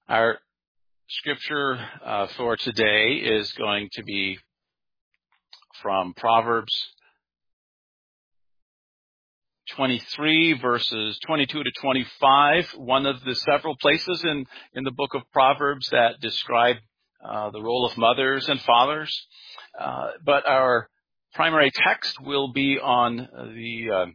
Our scripture for today is going to be from Proverbs 23, verses 22 to 25, one of the several places in the book of Proverbs that describe the role of mothers and fathers. But our primary text will be on the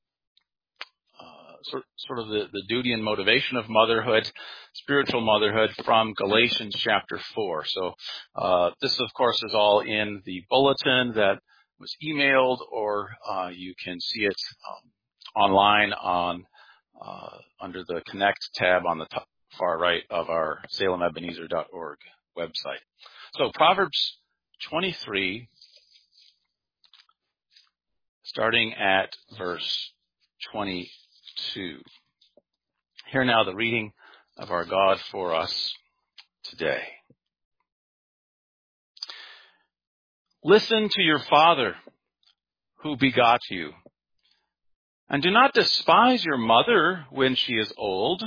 sort of the duty and motivation of motherhood, spiritual motherhood, from Galatians chapter 4. So this, of course, is all in the bulletin that was emailed, or you can see it online on under the Connect tab on the top, far right of our SalemEbenezer.org website. So Proverbs 23, starting at verse 22. Hear now the reading of our God for us today. Listen to your father who begot you, and do not despise your mother when she is old.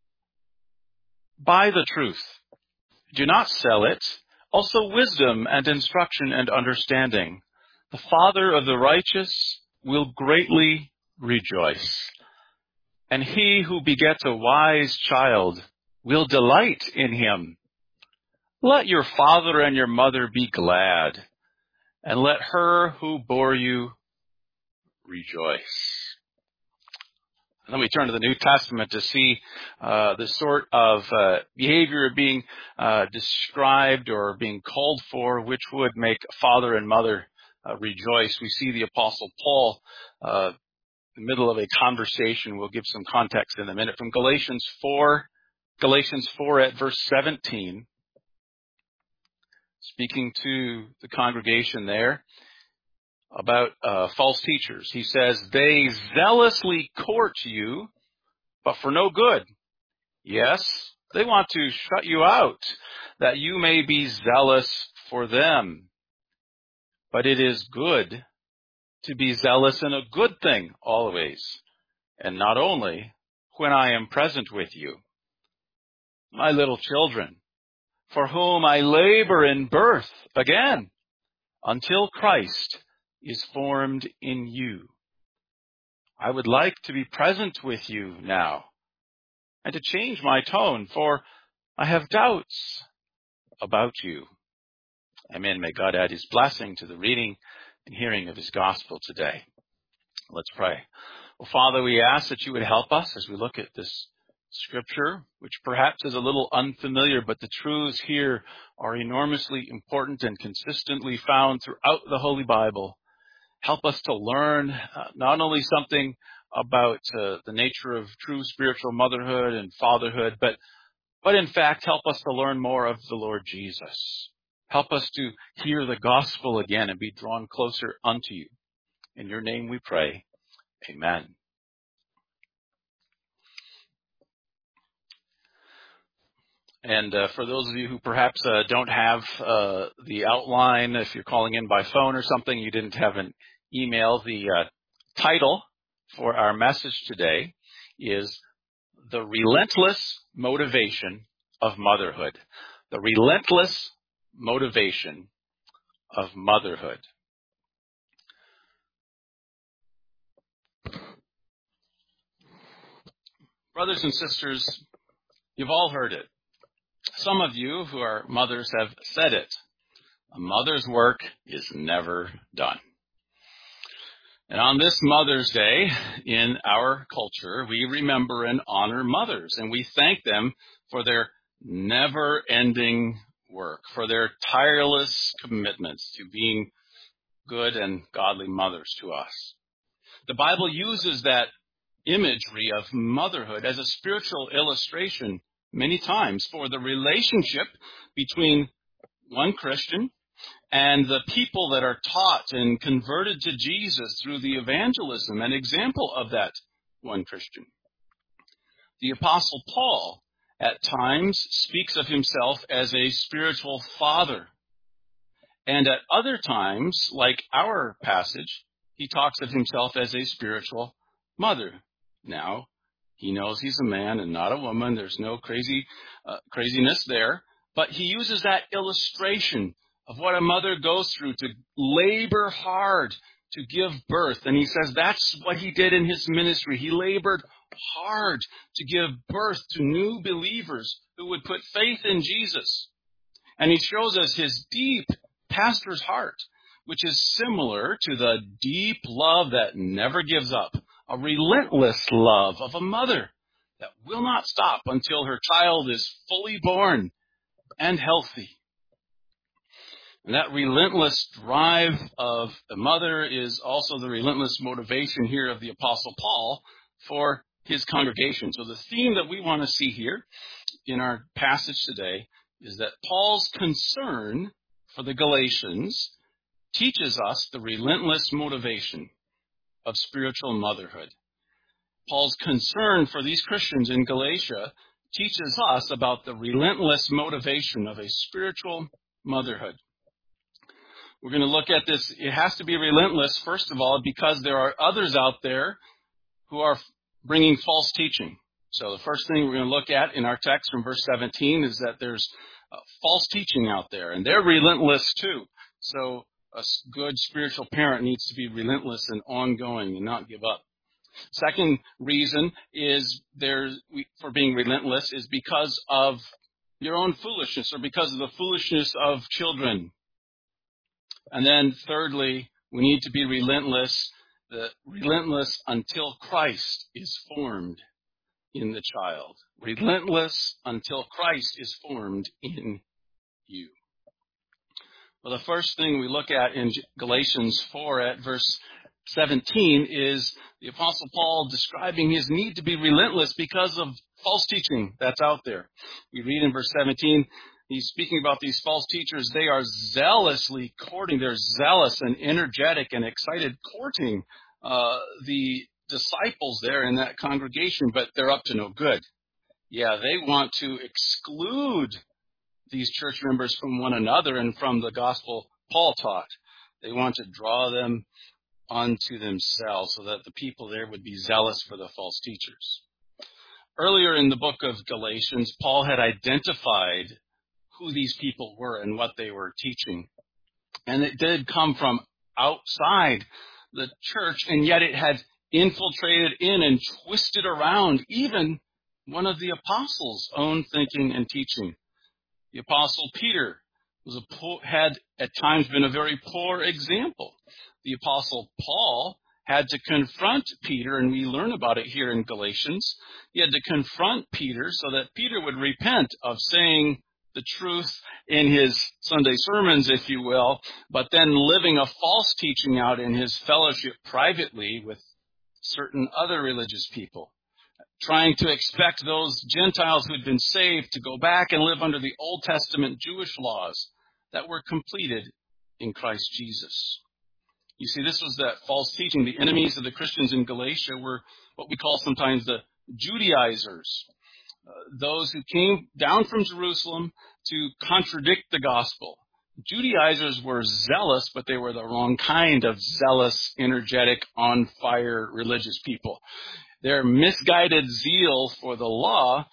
Buy the truth. Do not sell it. Also wisdom and instruction and understanding. The father of the righteous will greatly rejoice, and he who begets a wise child will delight in him. Let your father and your mother be glad, and let her who bore you rejoice. And then we turn to the New Testament to see the sort of behavior being described or being called for, which would make father and mother rejoice. We see the Apostle Paul in the middle of a conversation. We'll give some context in a minute. From Galatians 4 at verse 17, speaking to the congregation there about false teachers. He says, they zealously court you, but for no good. Yes, they want to shut you out, that you may be zealous for them. But it is good to be zealous in a good thing always, and not only when I am present with you. My little children, for whom I labor in birth again, until Christ is formed in you. I would like to be present with you now, and to change my tone, for I have doubts about you. Amen. May God add his blessing to the reading and hearing of his gospel today. Let's pray. Well, Father, we ask that you would help us as we look at this scripture, which perhaps is a little unfamiliar, but the truths here are enormously important and consistently found throughout the Holy Bible. Help us to learn not only something about the nature of true spiritual motherhood and fatherhood, but in fact help us to learn more of the Lord Jesus. Help us to hear the gospel again and be drawn closer unto you. In your name we pray. Amen. And for those of you who perhaps don't have the outline, if you're calling in by phone or something, you didn't have an email, the title for our message today is The Relentless Motivation of Motherhood. The Relentless Motivation of Motherhood. Brothers and sisters, you've all heard it. Some of you who are mothers have said it. A mother's work is never done. And on this Mother's Day in our culture, we remember and honor mothers, and we thank them for their never-ending work, for their tireless commitments to being good and godly mothers to us. The Bible uses that imagery of motherhood as a spiritual illustration many times for the relationship between one Christian and the people that are taught and converted to Jesus through the evangelism and example of that one Christian. The Apostle Paul at times speaks of himself as a spiritual father. And at other times, like our passage, he talks of himself as a spiritual mother. Now, He knows he's a man and not a woman. There's no craziness there. But he uses that illustration of what a mother goes through to labor hard to give birth. And he says that's what he did in his ministry. He labored hard to give birth to new believers who would put faith in Jesus. And he shows us his deep pastor's heart, which is similar to the deep love that never gives up, a relentless love of a mother that will not stop until her child is fully born and healthy. And that relentless drive of the mother is also the relentless motivation here of the Apostle Paul for his congregation. So the theme that we want to see here in our passage today is that Paul's concern for the Galatians teaches us the relentless motivation of spiritual motherhood. Paul's concern for these Christians in Galatia teaches us about the relentless motivation of a spiritual motherhood. We're going to look at this. It has to be relentless, first of all, because there are others out there who are bringing false teaching. So the first thing we're going to look at in our text from verse 17 is that there's false teaching out there, and they're relentless too. So a good spiritual parent needs to be relentless and ongoing and not give up. Second reason is for being relentless is because of your own foolishness or because of the foolishness of children. And then thirdly, we need to be relentless until Christ is formed in the child. Relentless until Christ is formed in you. Well, the first thing we look at in Galatians 4 at verse 17 is the Apostle Paul describing his need to be relentless because of false teaching that's out there. We read in verse 17, he's speaking about these false teachers. They are zealously courting. They're zealous and energetic and excited courting the disciples there in that congregation, but they're up to no good. Yeah, they want to exclude these church members from one another and from the gospel Paul taught. They want to draw them unto themselves so that the people there would be zealous for the false teachers. Earlier in the book of Galatians, Paul had identified who these people were and what they were teaching. And it did come from outside the church, and yet it had infiltrated in and twisted around even one of the apostles' own thinking and teaching. The apostle Peter had at times been a very poor example. The apostle Paul had to confront Peter, and we learn about it here in Galatians. He had to confront Peter so that Peter would repent of saying the truth in his Sunday sermons, if you will, but then living a false teaching out in his fellowship privately with certain other religious people, trying to expect those Gentiles who had been saved to go back and live under the Old Testament Jewish laws that were completed in Christ Jesus. You see, this was that false teaching. The enemies of the Christians in Galatia were what we call sometimes the Judaizers, those who came down from Jerusalem to contradict the gospel. Judaizers were zealous, but they were the wrong kind of zealous, energetic, on-fire religious people. Their misguided zeal for the law,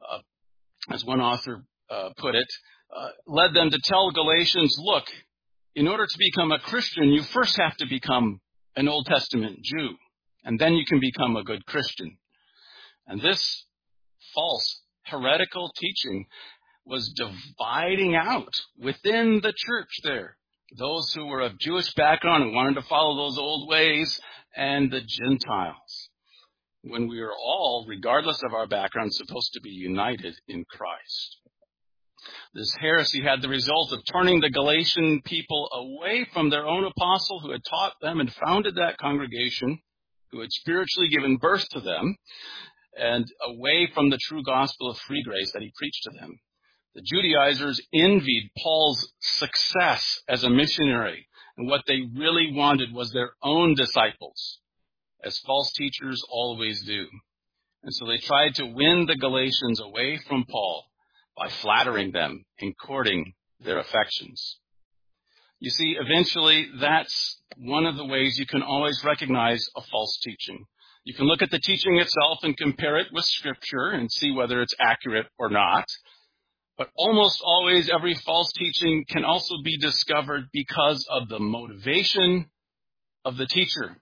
as one author put it, led them to tell Galatians, look, in order to become a Christian, you first have to become an Old Testament Jew, and then you can become a good Christian. And this false, heretical teaching was dividing out within the church there those who were of Jewish background and wanted to follow those old ways, and the Gentiles, when we are all, regardless of our background, supposed to be united in Christ. This heresy had the result of turning the Galatian people away from their own apostle who had taught them and founded that congregation, who had spiritually given birth to them, and away from the true gospel of free grace that he preached to them. The Judaizers envied Paul's success as a missionary, and what they really wanted was their own disciples, as false teachers always do. And so they tried to win the Galatians away from Paul by flattering them and courting their affections. You see, eventually that's one of the ways you can always recognize a false teaching. You can look at the teaching itself and compare it with Scripture and see whether it's accurate or not. But almost always every false teaching can also be discovered because of the motivation of the teacher.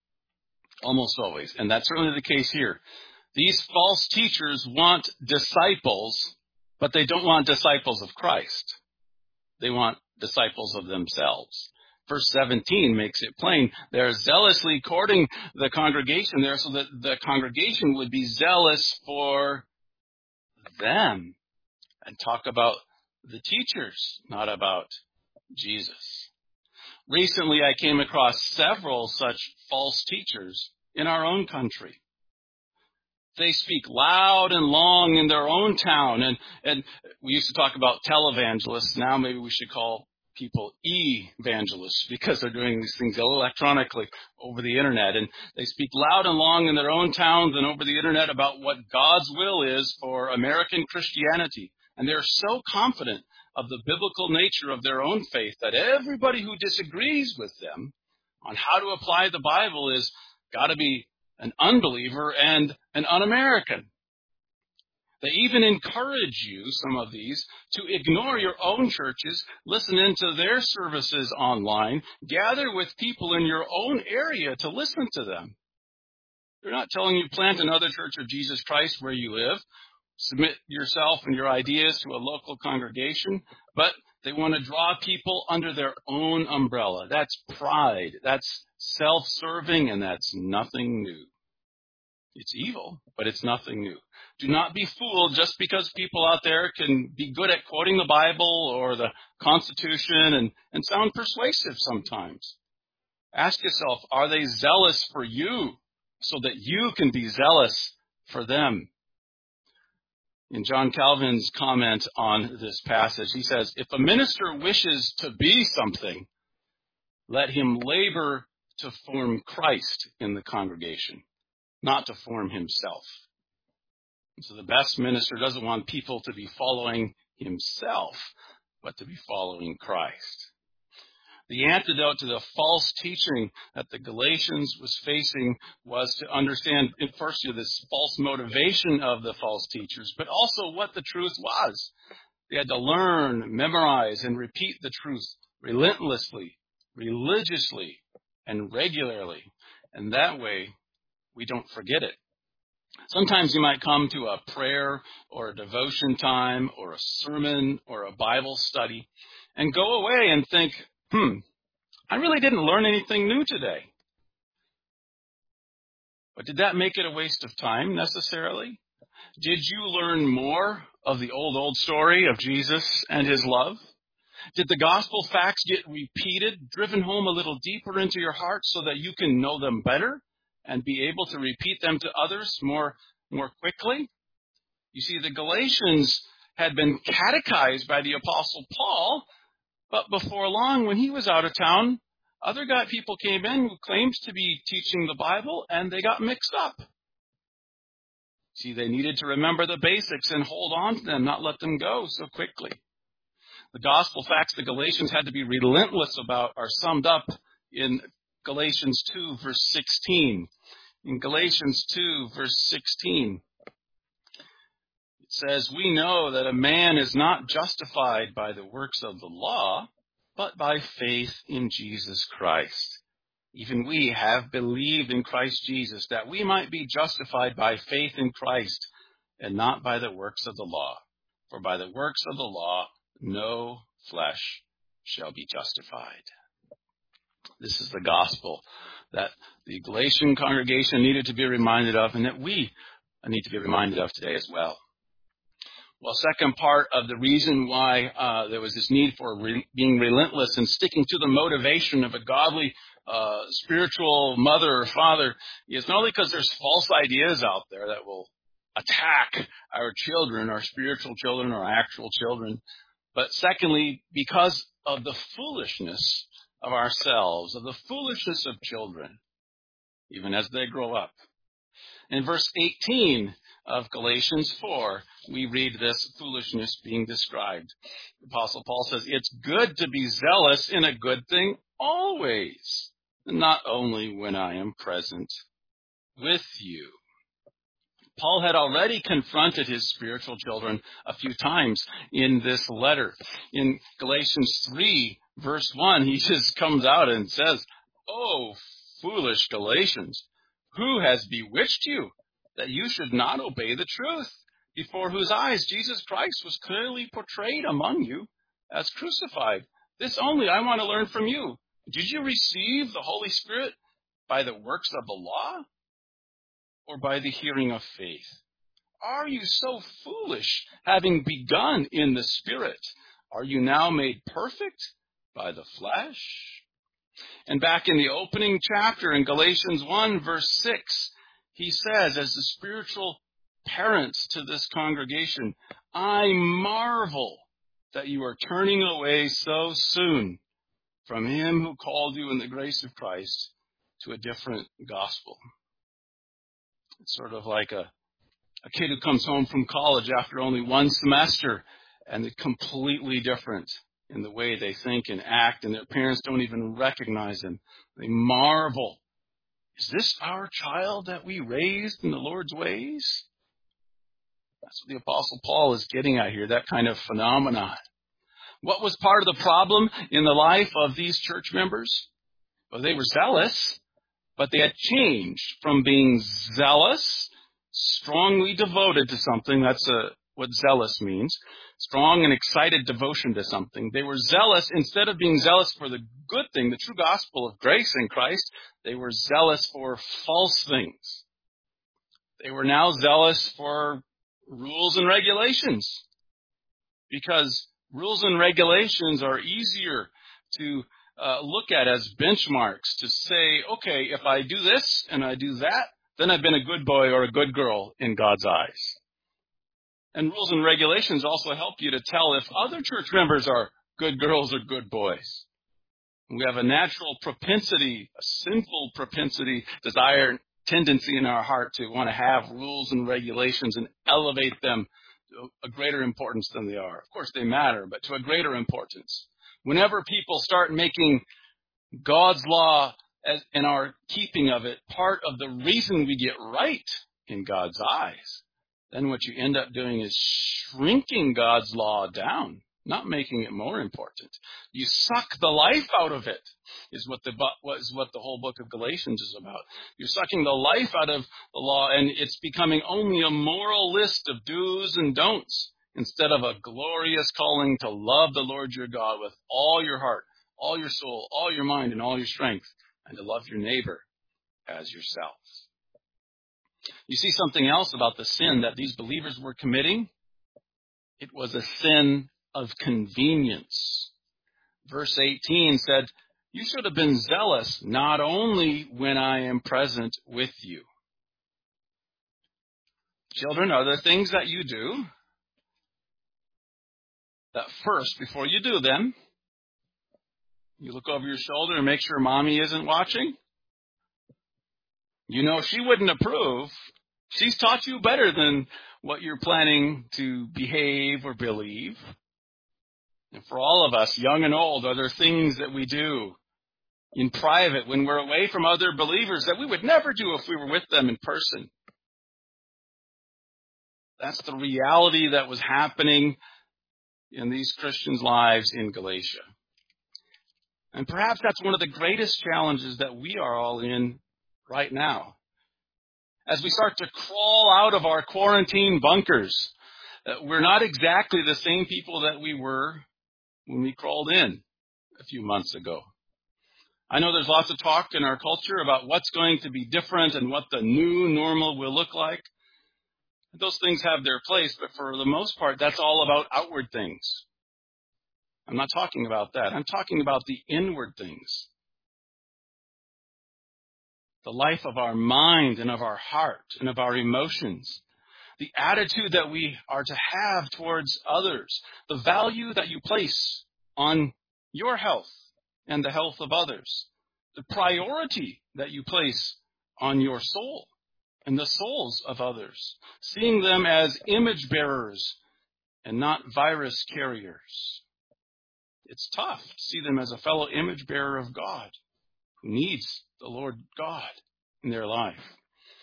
Almost always. And that's certainly the case here. These false teachers want disciples, but they don't want disciples of Christ. They want disciples of themselves. Verse 17 makes it plain. They're zealously courting the congregation there so that the congregation would be zealous for them and talk about the teachers, not about Jesus. Recently, I came across several such false teachers in our own country. They speak loud and long in their own town. And we used to talk about televangelists. Now maybe we should call people evangelists because they're doing these things electronically over the internet. And they speak loud and long in their own towns and over the internet about what God's will is for American Christianity. And they're so confident of the biblical nature of their own faith that everybody who disagrees with them on how to apply the Bible is got to be an unbeliever and an un-American. They even encourage you, some of these, to ignore your own churches, listen into their services online, gather with people in your own area to listen to them. They're not telling you plant another Church of Jesus Christ where you live, submit yourself and your ideas to a local congregation, but they want to draw people under their own umbrella. That's pride. That's self-serving, and that's nothing new. It's evil, but it's nothing new. Do not be fooled just because people out there can be good at quoting the Bible or the Constitution and sound persuasive sometimes. Ask yourself, are they zealous for you so that you can be zealous for them? In John Calvin's comment on this passage, he says, if a minister wishes to be something, let him labor to form Christ in the congregation, not to form himself. So the best minister doesn't want people to be following himself, but to be following Christ. The antidote to the false teaching that the Galatians was facing was to understand, first, this false motivation of the false teachers, but also what the truth was. They had to learn, memorize, and repeat the truth relentlessly, religiously, and regularly. And that way, we don't forget it. Sometimes you might come to a prayer or a devotion time or a sermon or a Bible study and go away and think, I really didn't learn anything new today. But did that make it a waste of time necessarily? Did you learn more of the old story of Jesus and his love? Did the gospel facts get repeated, driven home a little deeper into your heart so that you can know them better and be able to repeat them to others more quickly? You see, the Galatians had been catechized by the Apostle Paul, but before long, when he was out of town, other people came in who claimed to be teaching the Bible, and they got mixed up. See, they needed to remember the basics and hold on to them, not let them go so quickly. The gospel facts the Galatians had to be relentless about are summed up in Galatians 2, verse 16. In Galatians 2, verse 16, it says, we know that a man is not justified by the works of the law, but by faith in Jesus Christ. Even we have believed in Christ Jesus, that we might be justified by faith in Christ, and not by the works of the law. For by the works of the law, no flesh shall be justified. This is the gospel that the Galatian congregation needed to be reminded of, and that we need to be reminded of today as well. Well, second part of the reason why there was this need for being relentless and sticking to the motivation of a godly spiritual mother or father is not only because there's false ideas out there that will attack our children, our spiritual children, our actual children, but secondly, because of the foolishness of ourselves, of the foolishness of children, even as they grow up. In verse 18 of Galatians 4, we read this foolishness being described. The Apostle Paul says, it's good to be zealous in a good thing always, not only when I am present. with you. Paul had already confronted his spiritual children a few times in this letter. In Galatians 3, verse 1, he just comes out and says, "Oh, foolish Galatians, who has bewitched you that you should not obey the truth, before whose eyes Jesus Christ was clearly portrayed among you as crucified? This only I want to learn from you. Did you receive the Holy Spirit by the works of the law, or by the hearing of faith? Are you so foolish, having begun in the Spirit? Are you now made perfect by the flesh?" And back in the opening chapter in Galatians 1, verse 6, he says, as the spiritual parents to this congregation, "I marvel that you are turning away so soon from him who called you in the grace of Christ to a different gospel." It's sort of like a kid who comes home from college after only one semester, and they're completely different in the way they think and act, and their parents don't even recognize them. They marvel. Is this our child that we raised in the Lord's ways? That's what the Apostle Paul is getting at here, that kind of phenomenon. What was part of the problem in the life of these church members? Well, they were zealous, but they had changed from being zealous, strongly devoted to something. That's what zealous means. Strong and excited devotion to something. They were zealous. Instead of being zealous for the good thing, the true gospel of grace in Christ, they were zealous for false things. They were now zealous for rules and regulations, because rules and regulations are easier to look at as benchmarks to say, okay, if I do this and I do that, then I've been a good boy or a good girl in God's eyes. And rules and regulations also help you to tell if other church members are good girls or good boys. We have a natural propensity, a sinful propensity, desire, tendency in our heart to want to have rules and regulations and elevate them to a greater importance than they are. Of course, they matter, but to a greater importance. Whenever people start making God's law and our keeping of it part of the reason we get right in God's eyes, then what you end up doing is shrinking God's law down, not making it more important. You suck the life out of it, is what the whole book of Galatians is about. You're sucking the life out of the law, and it's becoming only a moral list of do's and don'ts, instead of a glorious calling to love the Lord your God with all your heart, all your soul, all your mind, and all your strength, and to love your neighbor as yourself. You see something else about the sin that these believers were committing? It was a sin of convenience. Verse 18 said, "You should have been zealous not only when I am present with you." Children, are there things that you do that first, before you do them, you look over your shoulder and make sure mommy isn't watching? You know she wouldn't approve. She's taught you better than what you're planning to behave or believe. And for all of us, young and old, are there things that we do in private when we're away from other believers that we would never do if we were with them in person? That's the reality that was happening in these Christians' lives in Galatia. And perhaps that's one of the greatest challenges that we are all in right now. As we start to crawl out of our quarantine bunkers, we're not exactly the same people that we were when we crawled in a few months ago. I know there's lots of talk in our culture about what's going to be different and what the new normal will look like. Those things have their place, but for the most part, that's all about outward things. I'm not talking about that. I'm talking about the inward things. The life of our mind and of our heart and of our emotions. The attitude that we are to have towards others. The value that you place on your health and the health of others. The priority that you place on your soul and the souls of others. Seeing them as image bearers and not virus carriers. It's tough to see them as a fellow image bearer of God who needs the Lord God in their life.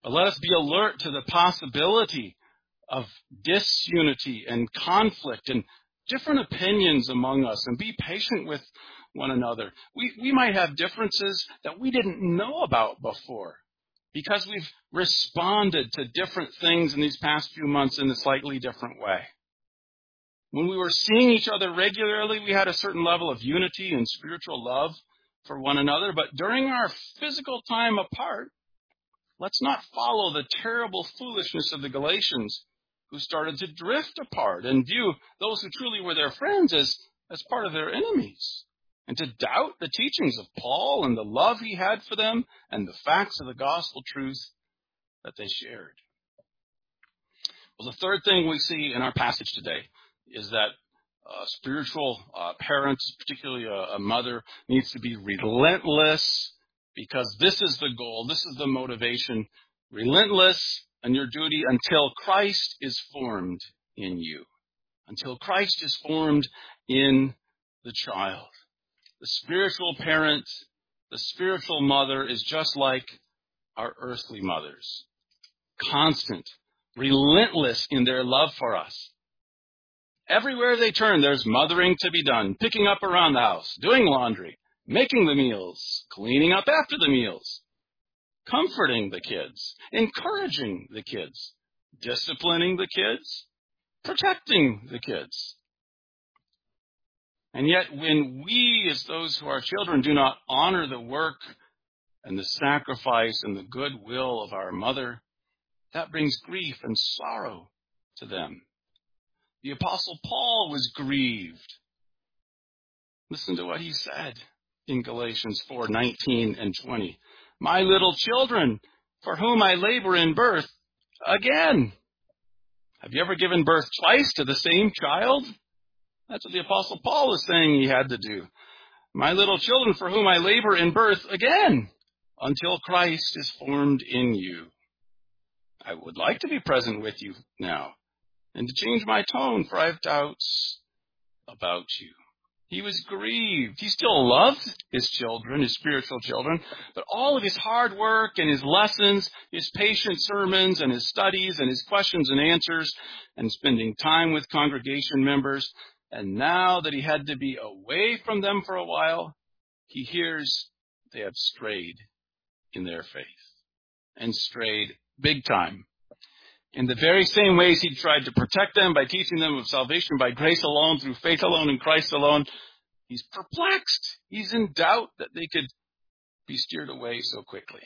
But let us be alert to the possibility of disunity and conflict and different opinions among us, and be patient with one another. We might have differences that we didn't know about before because we've responded to different things in these past few months in a slightly different way. When we were seeing each other regularly, we had a certain level of unity and spiritual love for one another. But during our physical time apart, let's not follow the terrible foolishness of the Galatians, who started to drift apart and view those who truly were their friends as part of their enemies, and to doubt the teachings of Paul and the love he had for them and the facts of the gospel truth that they shared. Well, the third thing we see in our passage today is that spiritual parents, particularly a mother, needs to be relentless, because this is the goal, this is the motivation. Relentless in your duty until Christ is formed in you. Until Christ is formed in the child. The spiritual parent, the spiritual mother is just like our earthly mothers. Constant, relentless in their love for us. Everywhere they turn, there's mothering to be done, picking up around the house, doing laundry, making the meals, cleaning up after the meals, comforting the kids, encouraging the kids, disciplining the kids, protecting the kids. And yet when we, as those who are children, do not honor the work and the sacrifice and the goodwill of our mother, that brings grief and sorrow to them. The Apostle Paul was grieved. Listen to what he said in Galatians 4:19 and 20. My little children, for whom I labor in birth, again. Have you ever given birth twice to the same child? That's what the Apostle Paul is saying he had to do. My little children, for whom I labor in birth, again, until Christ is formed in you. I would like to be present with you now, and to change my tone, for I have doubts about you. He was grieved. He still loved his children, his spiritual children, but all of his hard work and his lessons, his patient sermons and his studies and his questions and answers and spending time with congregation members, and now that he had to be away from them for a while, he hears they have strayed in their faith, and strayed big time. In the very same ways he tried to protect them by teaching them of salvation by grace alone, through faith alone, in Christ alone, he's perplexed. He's in doubt that they could be steered away so quickly.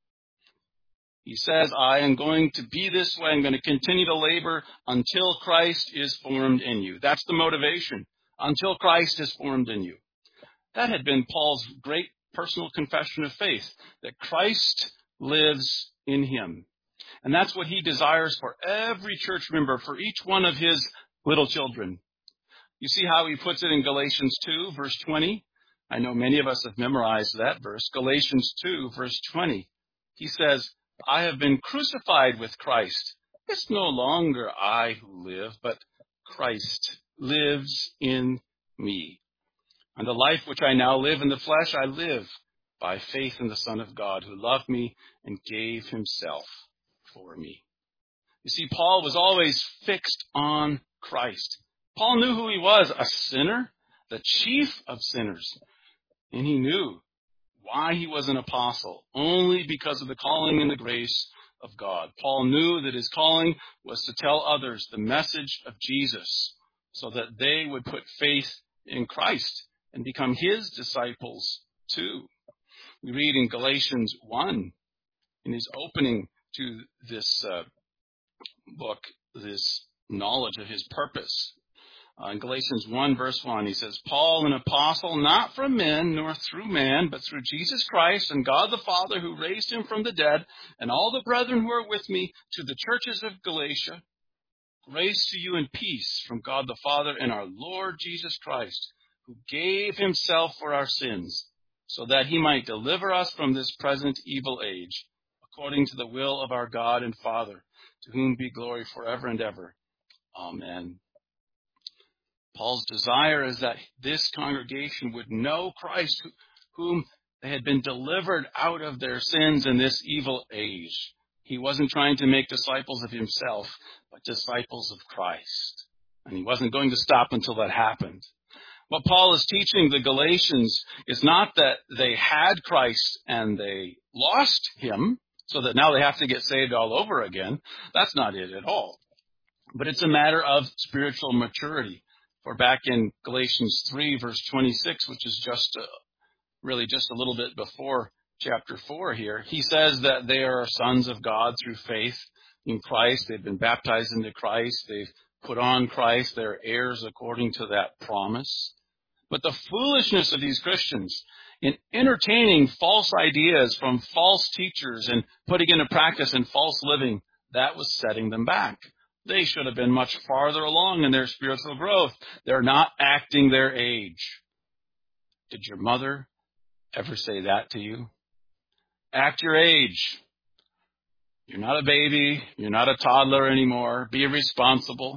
He says, I am going to be this way. I'm going to continue to labor until Christ is formed in you. That's the motivation. Until Christ is formed in you. That had been Paul's great personal confession of faith, that Christ lives in him. And that's what he desires for every church member, for each one of his little children. You see how he puts it in Galatians 2, verse 20? I know many of us have memorized that verse. Galatians 2, verse 20. He says, I have been crucified with Christ. It's no longer I who live, but Christ lives in me. And the life which I now live in the flesh, I live by faith in the Son of God, who loved me and gave himself for me. You see, Paul was always fixed on Christ. Paul knew who he was, a sinner, the chief of sinners. And he knew why he was an apostle, only because of the calling and the grace of God. Paul knew that his calling was to tell others the message of Jesus, so that they would put faith in Christ and become his disciples too. We read in Galatians 1, in his opening to this book, this knowledge of his purpose. In Galatians 1, verse 1, he says, Paul, an apostle, not from men, nor through man, but through Jesus Christ and God the Father, who raised him from the dead, and all the brethren who are with me, to the churches of Galatia, grace to you and peace from God the Father and our Lord Jesus Christ, who gave himself for our sins, so that he might deliver us from this present evil age, according to the will of our God and Father, to whom be glory forever and ever. Amen. Paul's desire is that this congregation would know Christ, whom they had been delivered out of their sins in this evil age. He wasn't trying to make disciples of himself, but disciples of Christ. And he wasn't going to stop until that happened. What Paul is teaching the Galatians is not that they had Christ and they lost him, so that now they have to get saved all over again. That's not it at all. But it's a matter of spiritual maturity. For back in Galatians 3, verse 26, which is really just a little bit before chapter 4 here, he says that they are sons of God through faith in Christ. They've been baptized into Christ. They've put on Christ. They're heirs according to that promise. But the foolishness of these Christians in entertaining false ideas from false teachers and putting into practice in false living, that was setting them back. They should have been much farther along in their spiritual growth. They're not acting their age. Did your mother ever say that to you? Act your age. You're not a baby. You're not a toddler anymore. Be responsible.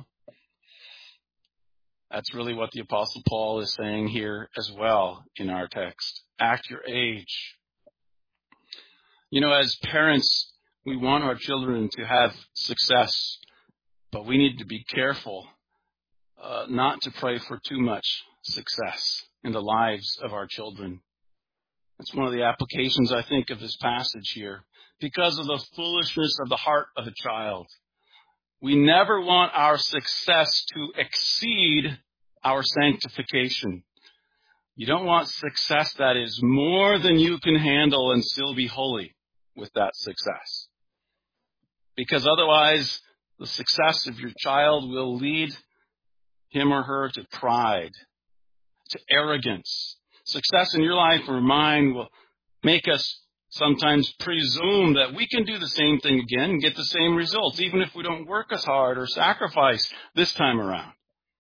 That's really what the Apostle Paul is saying here as well in our text. Act your age. You know, as parents, we want our children to have success, but we need to be careful not to pray for too much success in the lives of our children. That's one of the applications, I think, of this passage here. Because of the foolishness of the heart of a child, we never want our success to exceed our sanctification. You don't want success that is more than you can handle and still be holy with that success. Because otherwise, the success of your child will lead him or her to pride, to arrogance. Success in your life or mine will make us sometimes presume that we can do the same thing again and get the same results, even if we don't work as hard or sacrifice this time around.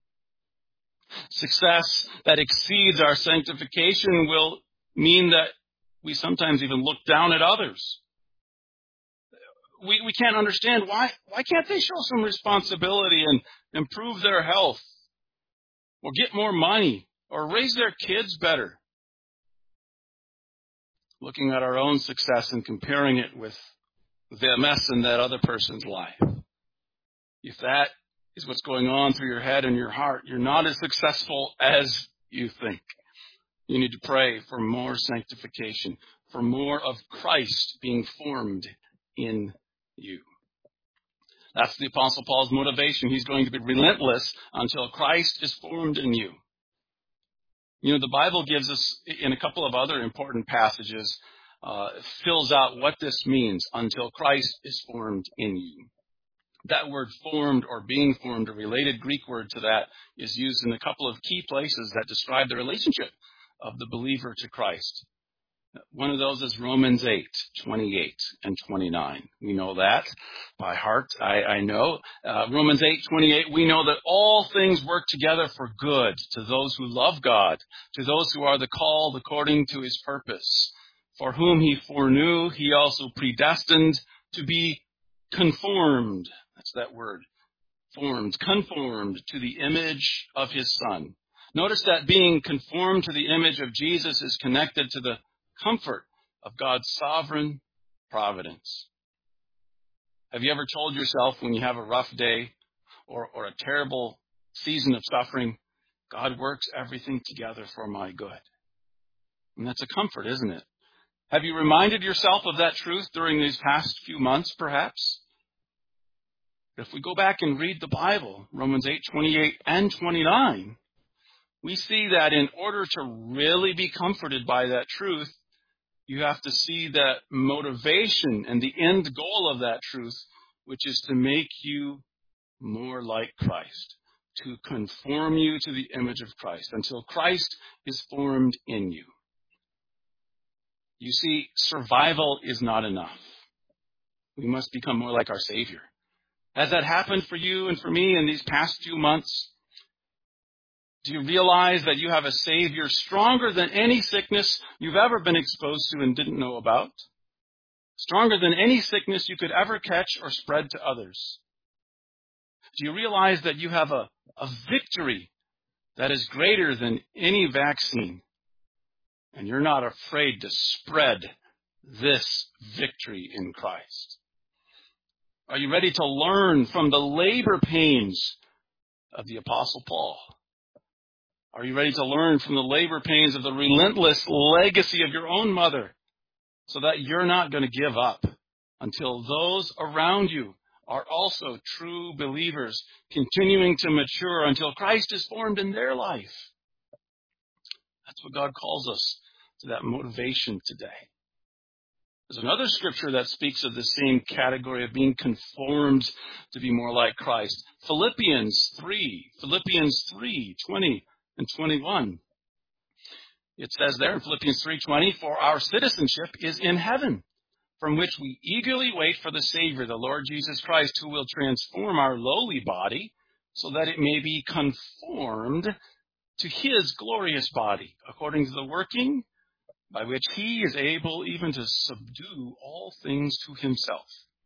Success that exceeds our sanctification will mean that we sometimes even look down at others. We can't understand why can't they show some responsibility and improve their health or get more money or raise their kids better. Looking at our own success and comparing it with the mess in that other person's life. If that is what's going on through your head and your heart, you're not as successful as you think. You need to pray for more sanctification, for more of Christ being formed in you. That's the Apostle Paul's motivation. He's going to be relentless until Christ is formed in you. You know, the Bible gives us, in a couple of other important passages, fills out what this means, until Christ is formed in you. That word formed or being formed, a related Greek word to that, is used in a couple of key places that describe the relationship of the believer to Christ. One of those is Romans 8:28 and 29. We know that by heart, I know. Romans 8:28, we know that all things work together for good to those who love God, to those who are the called according to his purpose. For whom he foreknew, he also predestined to be conformed. That's that word. Formed, conformed to the image of his Son. Notice that being conformed to the image of Jesus is connected to the comfort of God's sovereign providence. Have you ever told yourself when you have a rough day or a terrible season of suffering, God works everything together for my good? And that's a comfort, isn't it? Have you reminded yourself of that truth during these past few months, perhaps? If we go back and read the Bible, Romans 8:28 and 29, we see that in order to really be comforted by that truth, you have to see that motivation and the end goal of that truth, which is to make you more like Christ, to conform you to the image of Christ until Christ is formed in you. You see, survival is not enough. We must become more like our Savior. Has that happened for you and for me in these past few months? Do you realize that you have a Savior stronger than any sickness you've ever been exposed to and didn't know about? Stronger than any sickness you could ever catch or spread to others? Do you realize that you have a victory that is greater than any vaccine? And you're not afraid to spread this victory in Christ. Are you ready to learn from the labor pains of the Apostle Paul? Are you ready to learn from the labor pains of the relentless legacy of your own mother so that you're not going to give up until those around you are also true believers, continuing to mature until Christ is formed in their life? That's what God calls us to, that motivation today. There's another scripture that speaks of the same category of being conformed to be more like Christ. Philippians 3, 20 and 21. It says there in Philippians 3:20, "For our citizenship is in heaven, from which we eagerly wait for the Savior, the Lord Jesus Christ, who will transform our lowly body so that it may be conformed to his glorious body, according to the working by which he is able even to subdue all things to himself."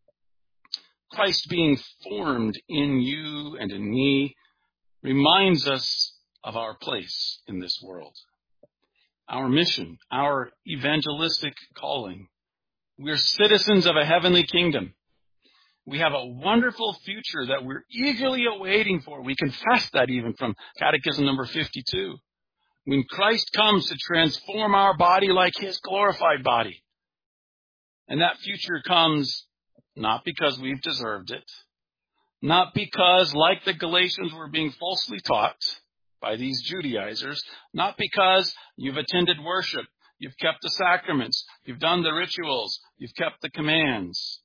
Christ being formed in you and in me reminds us of our place in this world, our mission, our evangelistic calling. We're citizens of a heavenly kingdom. We have a wonderful future that we're eagerly awaiting for. We confess that even from Catechism number 52. When Christ comes to transform our body like his glorified body. And that future comes not because we've deserved it, not because, like the Galatians, we're being falsely taught by these Judaizers, not because you've attended worship, you've kept the sacraments, you've done the rituals, you've kept the commands.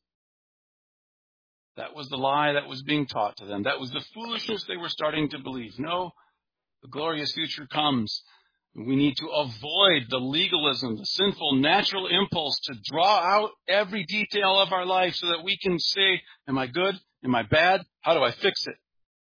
That was the lie that was being taught to them. That was the foolishness they were starting to believe. No, the glorious future comes. We need to avoid the legalism, the sinful natural impulse to draw out every detail of our life so that we can say, am I good? Am I bad? How do I fix it?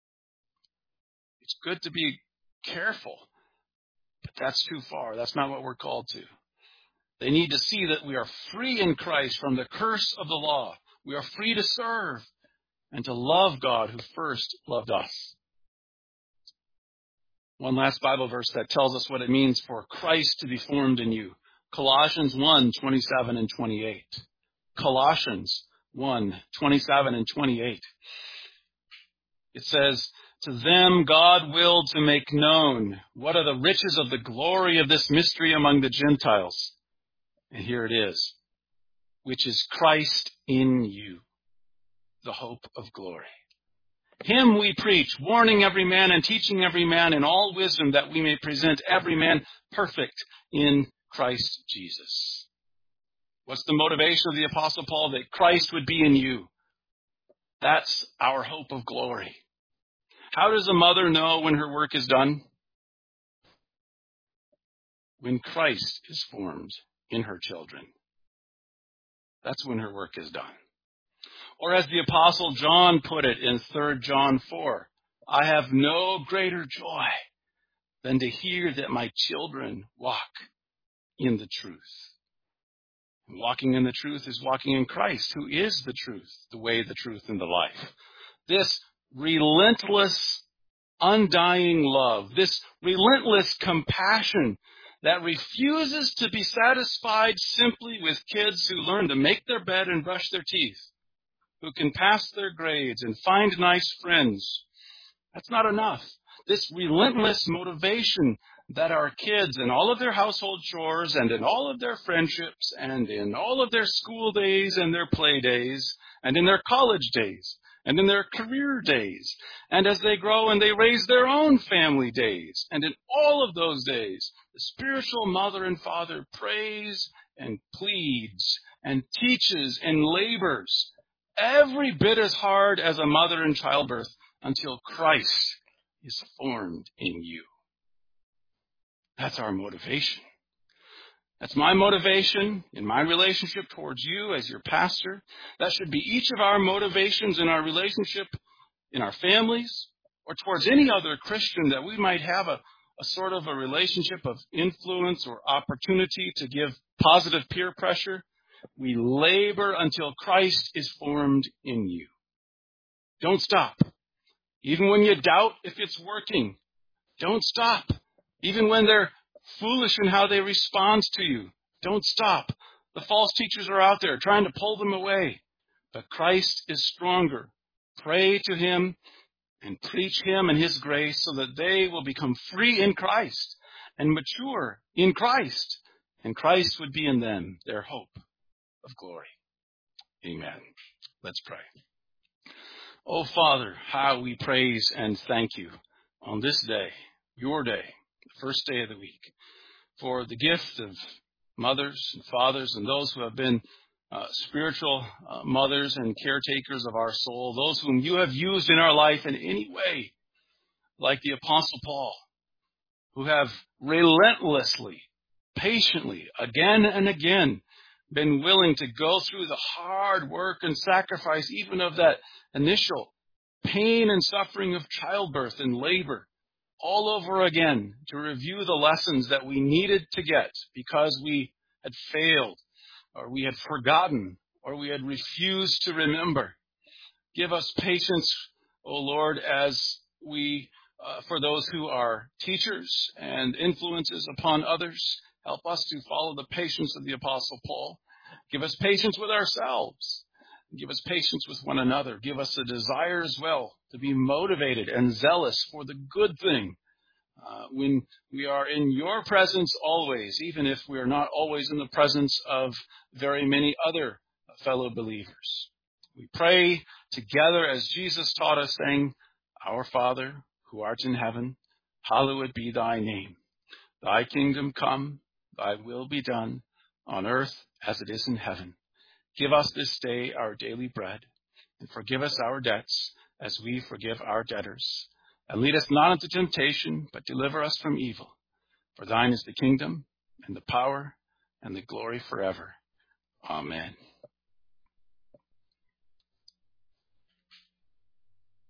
It's good to be careful, but that's too far. That's not what we're called to. They need to see that we are free in Christ from the curse of the law. We are free to serve and to love God who first loved us. One last Bible verse that tells us what it means for Christ to be formed in you. Colossians 1, 27 and 28. Colossians 1, 27 and 28. It says, "To them God willed to make known what are the riches of the glory of this mystery among the Gentiles." And here it is, "which is Christ in you, the hope of glory. Him we preach, warning every man and teaching every man in all wisdom, that we may present every man perfect in Christ Jesus." What's the motivation of the Apostle Paul? That Christ would be in you. That's our hope of glory. How does a mother know when her work is done? When Christ is formed in her children. That's when her work is done. Or as the Apostle John put it in 3 John 4, "I have no greater joy than to hear that my children walk in the truth." And walking in the truth is walking in Christ, who is the truth, the way, the truth, and the life. This relentless, undying love, this relentless compassion that refuses to be satisfied simply with kids who learn to make their bed and brush their teeth, who can pass their grades and find nice friends. That's not enough. This relentless motivation that our kids in all of their household chores and in all of their friendships and in all of their school days and their play days and in their college days and in their career days and as they grow and they raise their own family days, and in all of those days, the spiritual mother and father prays and pleads and teaches and labors every bit as hard as a mother in childbirth until Christ is formed in you. That's our motivation. That's my motivation in my relationship towards you as your pastor. That should be each of our motivations in our relationship in our families or towards any other Christian that we might have a sort of a relationship of influence or opportunity to give positive peer pressure. We labor until Christ is formed in you. Don't stop. Even when you doubt if it's working, don't stop. Even when they're foolish in how they respond to you, don't stop. The false teachers are out there trying to pull them away. But Christ is stronger. Pray to him and preach him and his grace so that they will become free in Christ and mature in Christ. And Christ would be in them, their hope of glory. Amen. Let's pray. Oh, Father, how we praise and thank you on this day, your day, the first day of the week, for the gift of mothers and fathers and those who have been spiritual mothers and caretakers of our soul, those whom you have used in our life in any way, like the Apostle Paul, who have relentlessly, patiently, again and again, been willing to go through the hard work and sacrifice even of that initial pain and suffering of childbirth and labor all over again to review the lessons that we needed to get because we had failed or we had forgotten or we had refused to remember. Give us patience, O Lord, as we, for those who are teachers and influences upon others, help us to follow the patience of the Apostle Paul. Give us patience with ourselves. Give us patience with one another. Give us a desire as well to be motivated and zealous for the good thing when we are in your presence always, even if we are not always in the presence of very many other fellow believers. We pray together as Jesus taught us, saying, Our Father, who art in heaven, hallowed be thy name. Thy kingdom come, thy will be done, on earth as it is in heaven. Give us this day our daily bread, and forgive us our debts as we forgive our debtors. And lead us not into temptation, but deliver us from evil. For thine is the kingdom, and the power, and the glory forever. Amen.